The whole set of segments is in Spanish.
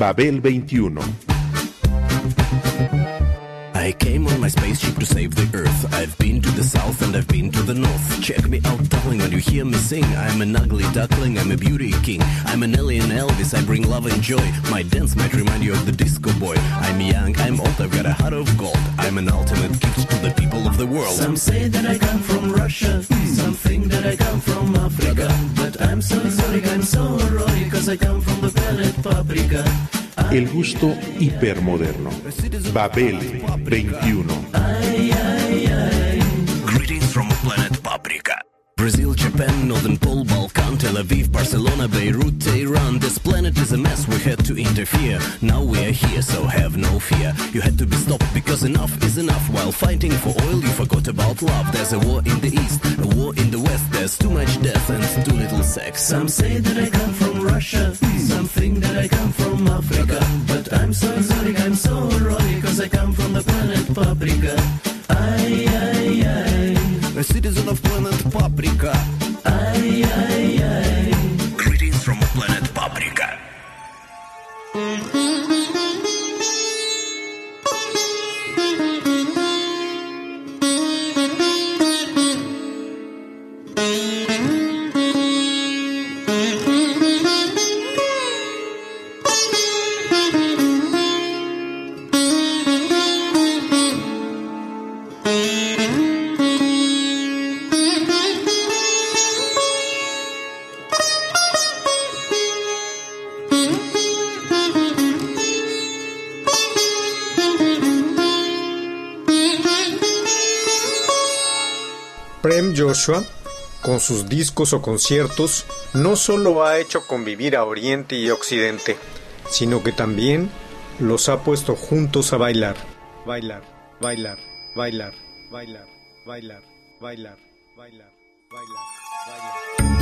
Babel 21. I came on my spaceship to save the Earth. I've been to the south and I've been to the north. Check me out, darling, when you hear me sing. I'm an ugly duckling, I'm a beauty king. I'm an alien Elvis, I bring love and joy. My dance might remind you of the disco boy. I'm young, I'm old, I've got a heart of gold. I'm an ultimate gift to the people of the world. Some say that I come from Russia, some think that I come from Africa. But I'm so exotic, I'm so erotic, cause I come from the planet Paprika. El gusto hipermoderno. Babel 21. Greetings from planet Paprika. Brazil, Japan, Northern Pole, Balkan, Tel Aviv, Barcelona, Beirut, Tehran. This planet is a mess, we had to interfere. Now we are here, so have no fear. You had to be stopped because enough is enough. While fighting for oil, you forgot about love. There's a war in the east, a war in the west. There's too much death and too little sex. Some say that I come from Russia, some think that I come from Africa. But I'm so exotic, I'm so erotic, cause I come from the planet Paprika. A citizen of planet Paprika. Greetings from planet Paprika. Prem Joshua, con sus discos o conciertos, no solo ha hecho convivir a Oriente y Occidente, sino que también los ha puesto juntos a bailar. Bailar, bailar, bailar, bailar, bailar, bailar, bailar, bailar, bailar.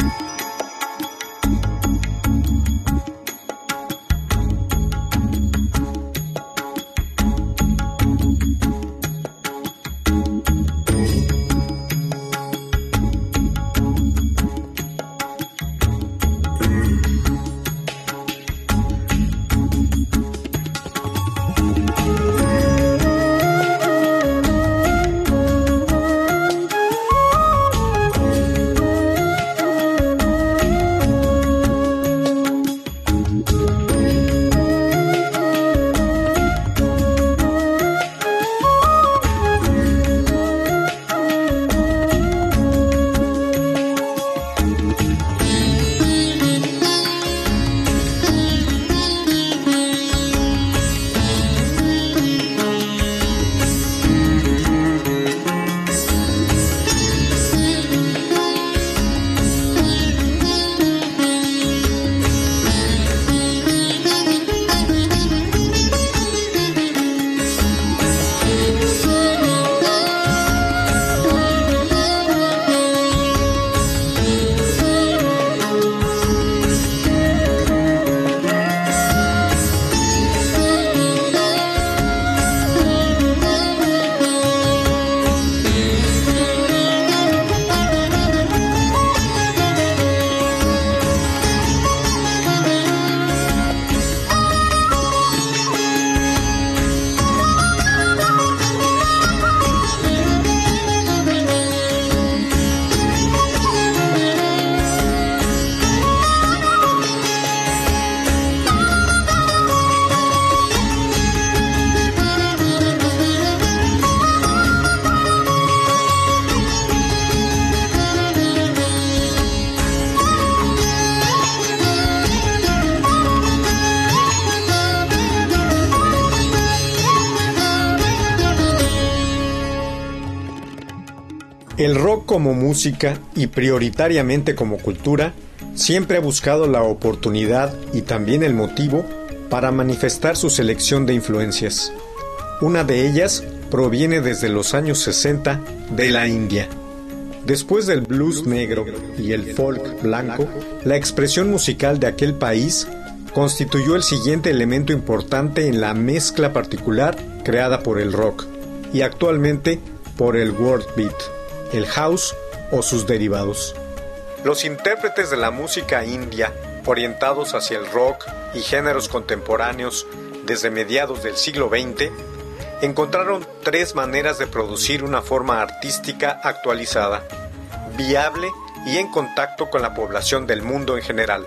El rock como música y prioritariamente como cultura siempre ha buscado la oportunidad y también el motivo para manifestar su selección de influencias. Una de ellas proviene desde los años 60 de la India. Después del blues negro y el folk blanco, la expresión musical de aquel país constituyó el siguiente elemento importante en la mezcla particular creada por el rock y actualmente por el world beat, el house o sus derivados. Los intérpretes de la música india, orientados hacia el rock y géneros contemporáneos desde mediados del siglo XX, encontraron 3 maneras de producir una forma artística actualizada, viable y en contacto con la población del mundo en general.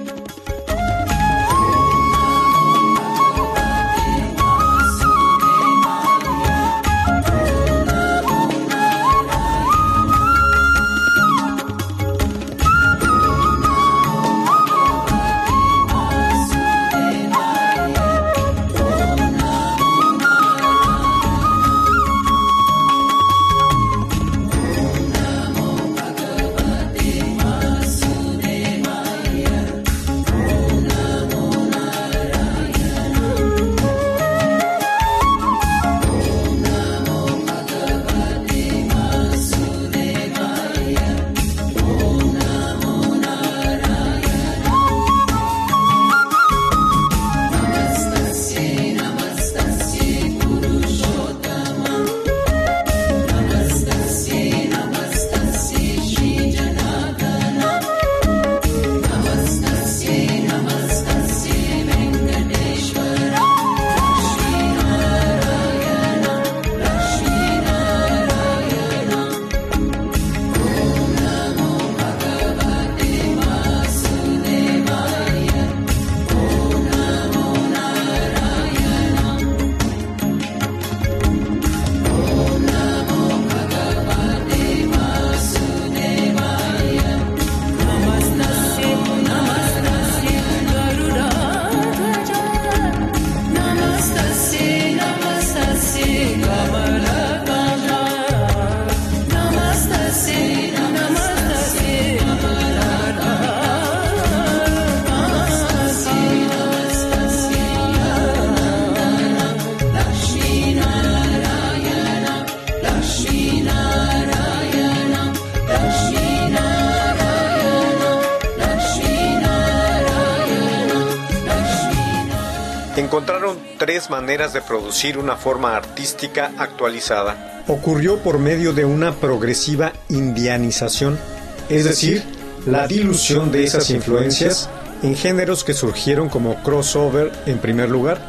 Encontraron 3 maneras de producir una forma artística actualizada. Ocurrió por medio de una progresiva indianización, es decir, la dilución de esas influencias en géneros que surgieron como crossover en primer lugar.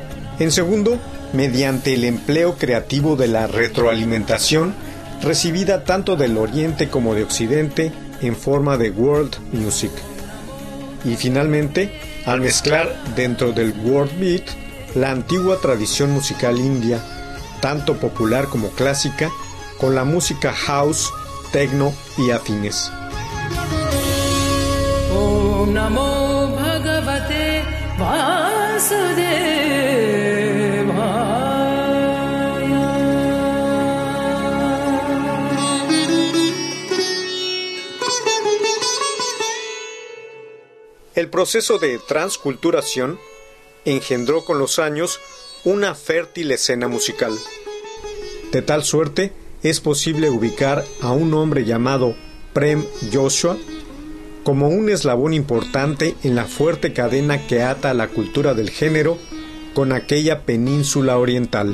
En segundo, mediante el empleo creativo de la retroalimentación recibida tanto del Oriente como de Occidente en forma de world music. Y finalmente, al mezclar dentro del world beat la antigua tradición musical india, tanto popular como clásica, con la música house, techno y afines. Om Namo Bhagavate Vasudevaya. El proceso de transculturación engendró con los años una fértil escena musical. De tal suerte, es posible ubicar a un hombre llamado Prem Joshua como un eslabón importante en la fuerte cadena que ata la cultura del género con aquella península oriental.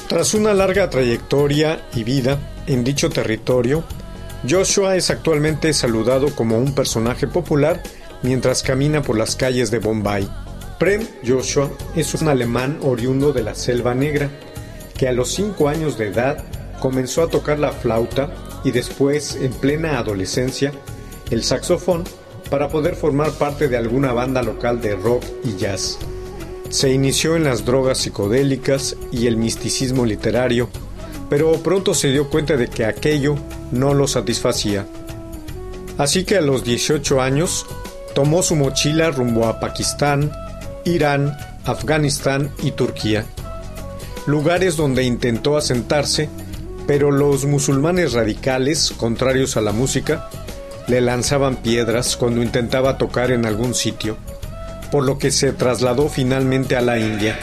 Tras una larga trayectoria y vida en dicho territorio, Joshua es actualmente saludado como un personaje popular mientras camina por las calles de Bombay. Prem Joshua es un alemán oriundo de la Selva Negra, que a los 5 años de edad comenzó a tocar la flauta y después, en plena adolescencia, el saxofón para poder formar parte de alguna banda local de rock y jazz. Se inició en las drogas psicodélicas y el misticismo literario, pero pronto se dio cuenta de que aquello no lo satisfacía. Así que a los 18 años tomó su mochila rumbo a Pakistán, Irán, Afganistán y Turquía, lugares donde intentó asentarse, pero los musulmanes radicales, contrarios a la música, le lanzaban piedras cuando intentaba tocar en algún sitio, por lo que se trasladó finalmente a la India.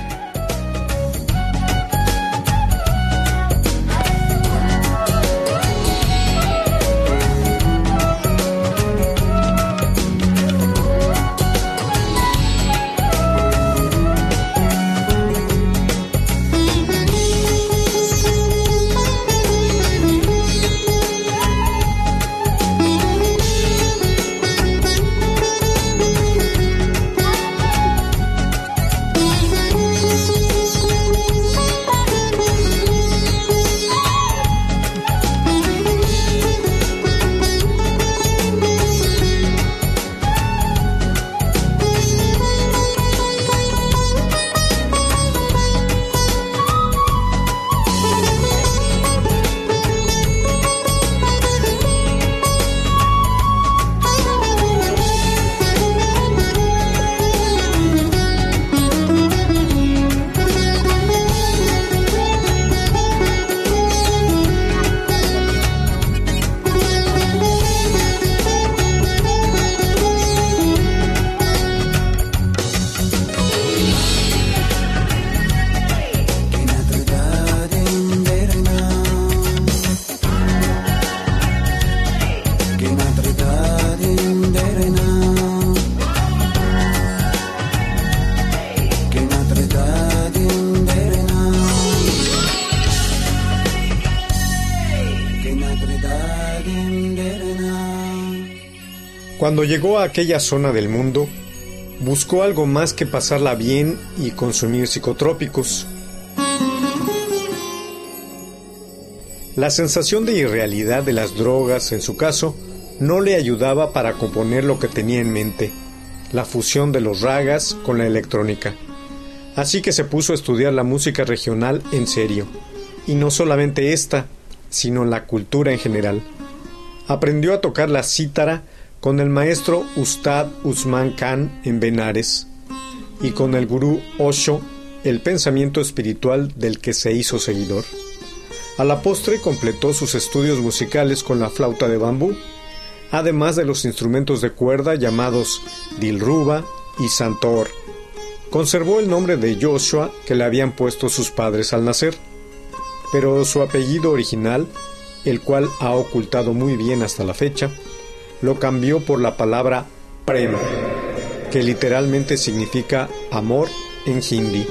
Cuando llegó a aquella zona del mundo, buscó algo más que pasarla bien y consumir psicotrópicos. La sensación de irrealidad de las drogas, en su caso, no le ayudaba para componer lo que tenía en mente, la fusión de los ragas con la electrónica. Así que se puso a estudiar la música regional en serio, y no solamente esta, sino la cultura en general. Aprendió a tocar la cítara con el maestro Ustad Usman Khan en Benares, y con el gurú Osho, el pensamiento espiritual del que se hizo seguidor. A la postre completó sus estudios musicales con la flauta de bambú, además de los instrumentos de cuerda llamados Dilruba y Santoor. Conservó el nombre de Joshua que le habían puesto sus padres al nacer, pero su apellido original, el cual ha ocultado muy bien hasta la fecha, lo cambió por la palabra Prem, que literalmente significa amor en hindi.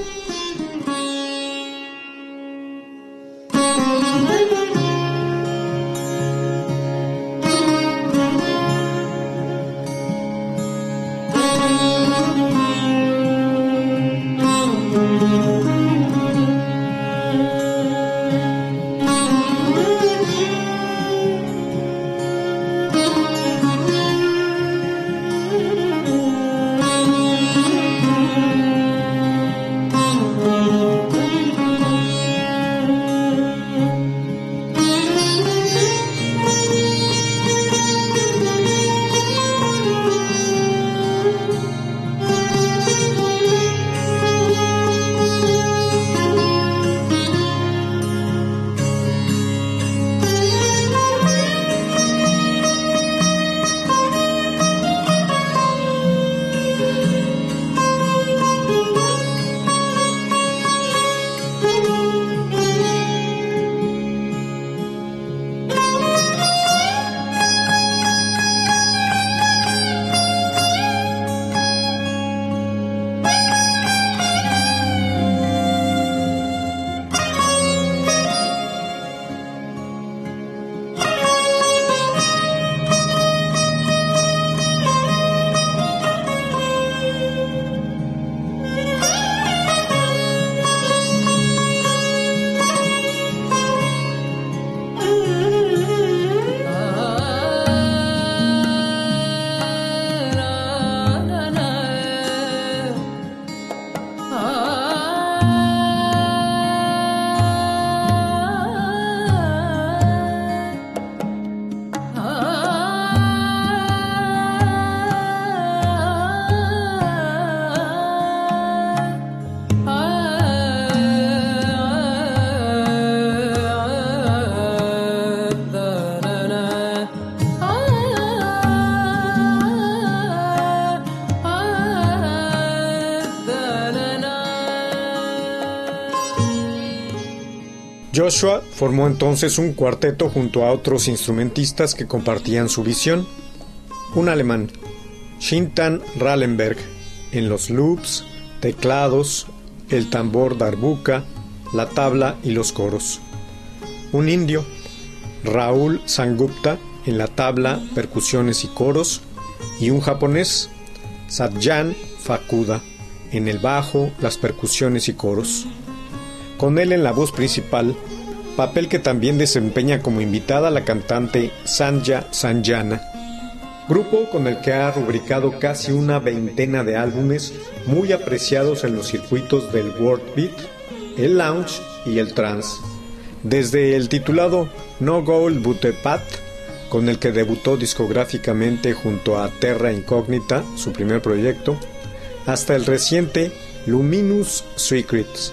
Joshua formó entonces un cuarteto junto a otros instrumentistas que compartían su visión. Un alemán, Shintan Rallenberg, en los loops, teclados, el tambor darbuka, la tabla y los coros. Un indio, Raúl Sangupta, en la tabla, percusiones y coros. Y un japonés, Satyan Fukuda, en el bajo, las percusiones y coros. Con él en la voz principal, papel que también desempeña como invitada la cantante Sanja Sanjana. Grupo con el que ha rubricado casi una veintena de álbumes muy apreciados en los circuitos del world beat, el lounge y el trance. Desde el titulado No Goal But a Path, con el que debutó discográficamente junto a Terra Incognita, su primer proyecto, hasta el reciente Luminous Secrets.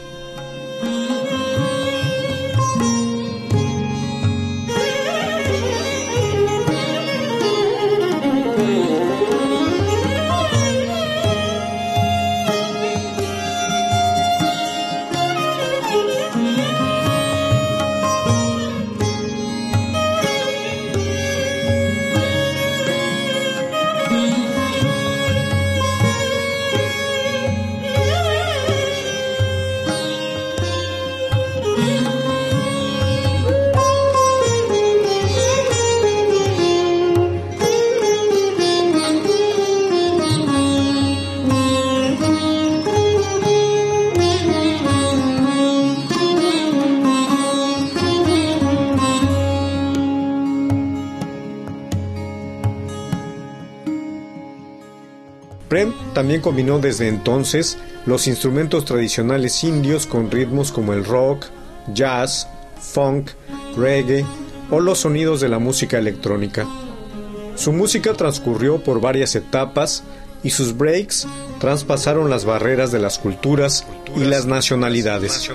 Prem también combinó desde entonces los instrumentos tradicionales indios con ritmos como el rock, jazz, funk, reggae o los sonidos de la música electrónica. Su música transcurrió por varias etapas y sus breaks traspasaron las barreras de las culturas y las nacionalidades.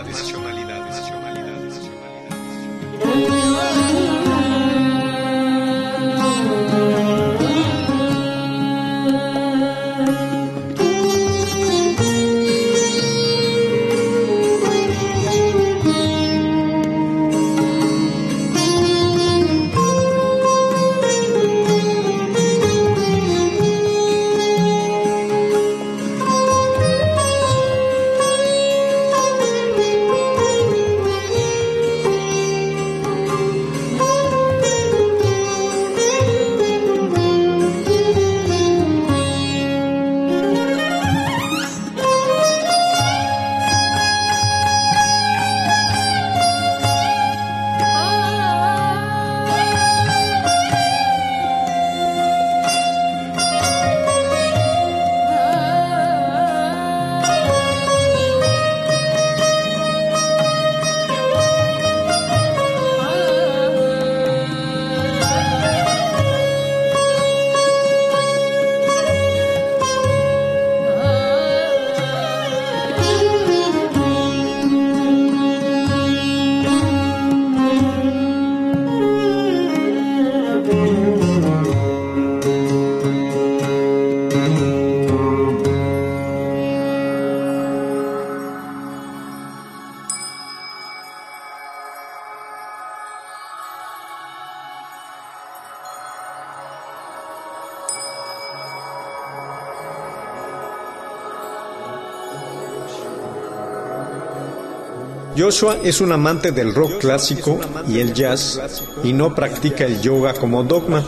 Joshua es un amante del rock clásico y el jazz y no practica el yoga como dogma.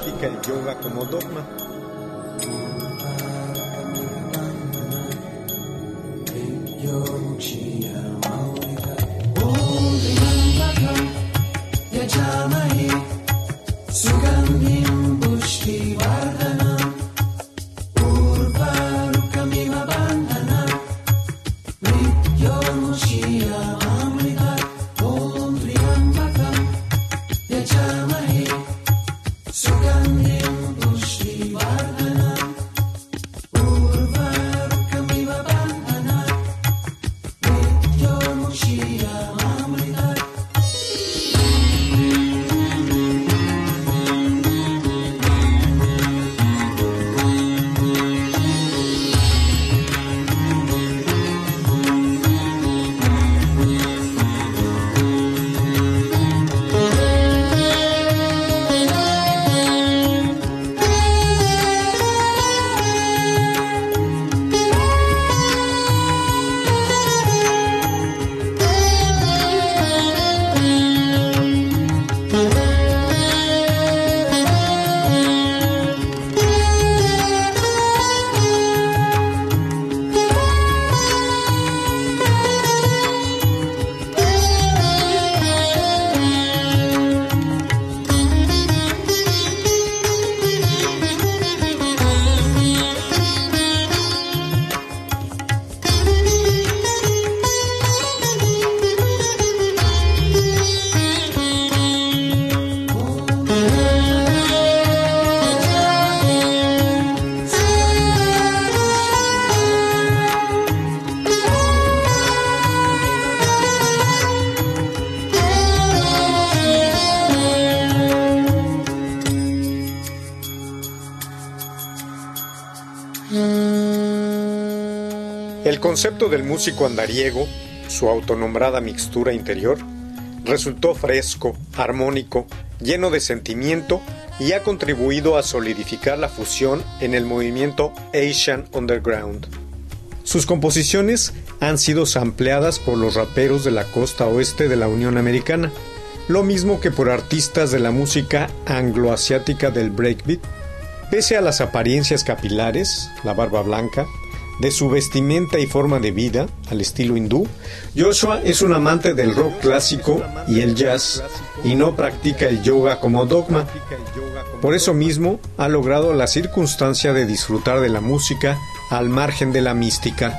El concepto del músico andariego, su autonombrada mixtura interior, resultó fresco, armónico, lleno de sentimiento y ha contribuido a solidificar la fusión en el movimiento Asian Underground. Sus composiciones han sido sampleadas por los raperos de la costa oeste de la Unión Americana, lo mismo que por artistas de la música angloasiática del breakbeat. Pese a las apariencias capilares, la barba blanca, de su vestimenta y forma de vida, al estilo hindú, Joshua es un amante del rock clásico y el jazz, y no practica el yoga como dogma. Por eso mismo, ha logrado la circunstancia de disfrutar de la música al margen de la mística.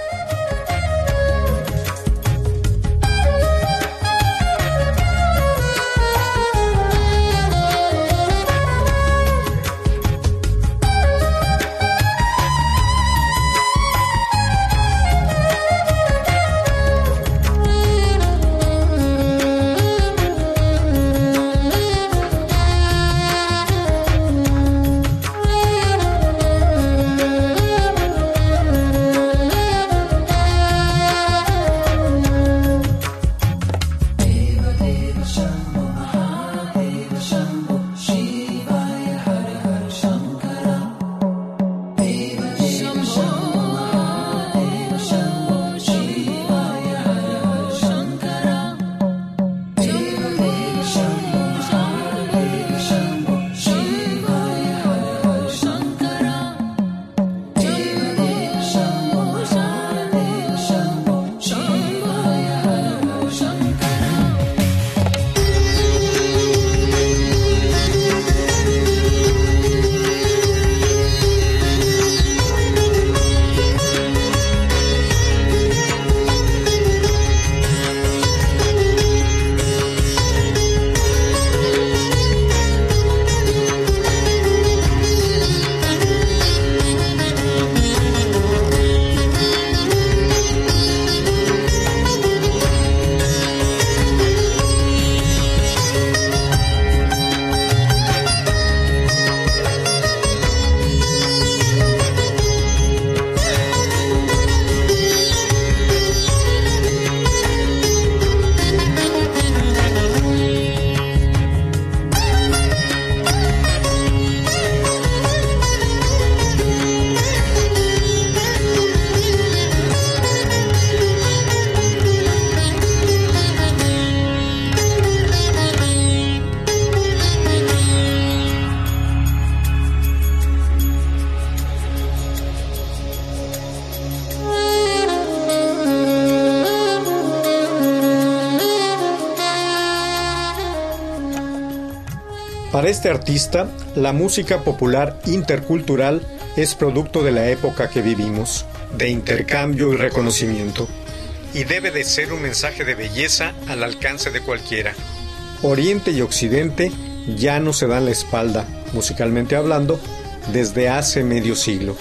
Para este artista, la música popular intercultural es producto de la época que vivimos, de intercambio y reconocimiento, y debe de ser un mensaje de belleza al alcance de cualquiera. Oriente y Occidente ya no se dan la espalda, musicalmente hablando, desde hace medio siglo.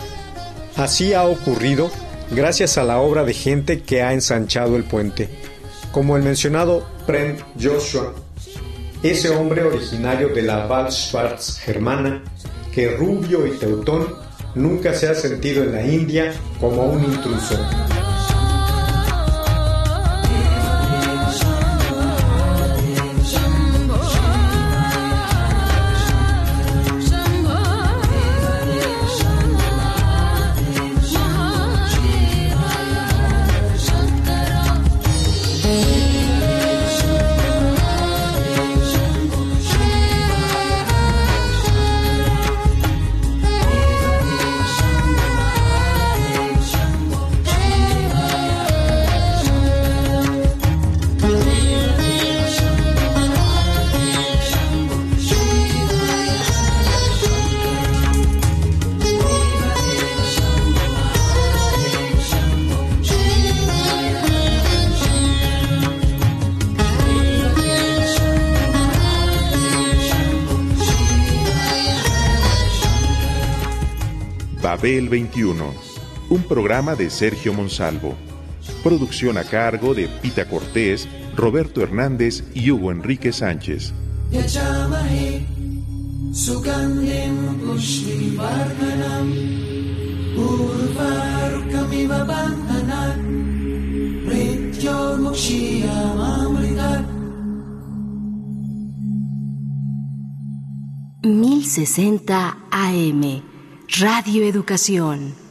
Así ha ocurrido gracias a la obra de gente que ha ensanchado el puente, como el mencionado Prem Joshua, ese hombre originario de la Waldschwarz germana, que rubio y teutón nunca se ha sentido en la India como un intruso. Babel 21, un programa de Sergio Monsalvo. Producción a cargo de Pita Cortés, Roberto Hernández y Hugo Enrique Sánchez. Urvar kami babantanan, Rityo Mokshiya Mamritat. 1060 AM, Radio Educación.